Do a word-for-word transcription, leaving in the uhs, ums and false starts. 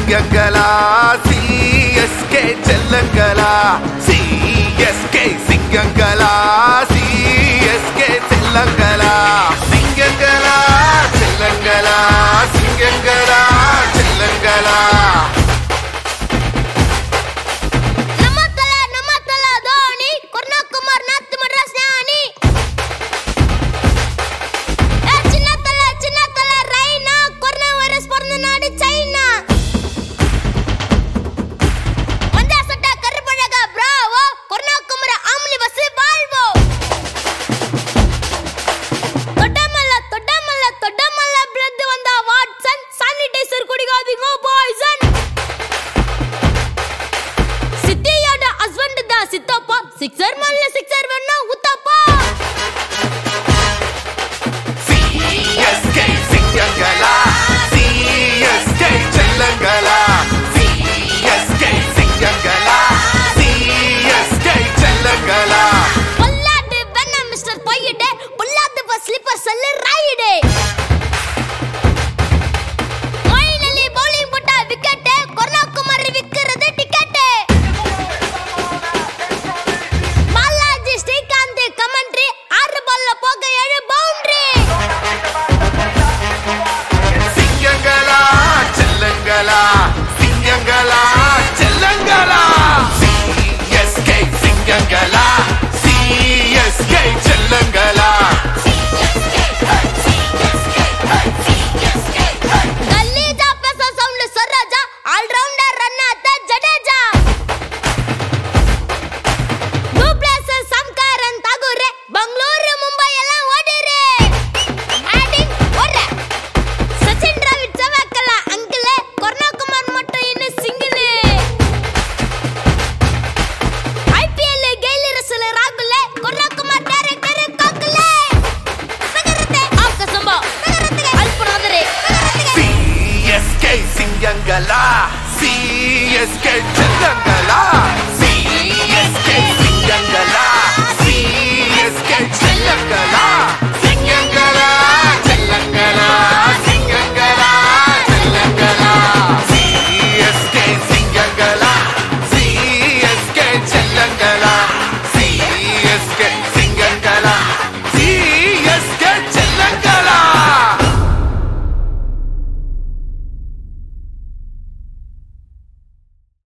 சிங்கங்களா CSK செல்லங்களா CSK சிங்கங்களா CSK செல்லங்களா சிங்கங்களா செல்லங்களா சிங்கங்களா செல்லங்களா சிக்ஸர் மல்ல சிக்ஸர் வேணா உத்தப்பா சிஎஸ்கே சிங்கங்களா சிஎஸ்கே செல்லங்களா சிஎஸ்கே சிங்கங்களா சிஎஸ்கே செல்லங்களா பொல்லாது வேணா மிஸ்டர் பையடே பொல்லாது பஸ் ஸ்லிப்பர் செல்ல ராயிடே ஃபைனலி பவுலிங் போட்டா விக்கெட் கொரோனா குமார் விக்கிறது டிக்கெட் சிங்கங்களா செல்லங்களா சிஎஸ்கே சிங்கங்களா சிஎஸ்கே செல்லங்களா கல்லீஜா பேச சவுண்ட்ல சர்ராஜா ஆல் ரவுண்டர் ரன் ஆத்த ஜடேஜா டூப்ளேஸ் சம்காரன் தாகூர் பெங்களூரு மும்பை எல்லாம் ஓடிரே ஆடிங் ஓட சச்சின் டிராவிட் சவக்கல அங்கிள் கொரோனா குமார் மட்டும் இன்னும் சிங்கிள் ஐபிஎல் கெயில் ரசல் ராகுல் கொரோனா குமார் டைரக்டர் காக்குல சகரத்தை ஆக்க சம்பா சகரத்தை அல்பனாதரே சிஎஸ்கே சிங்கங்களா சிஎஸ்கே செல்லங்களா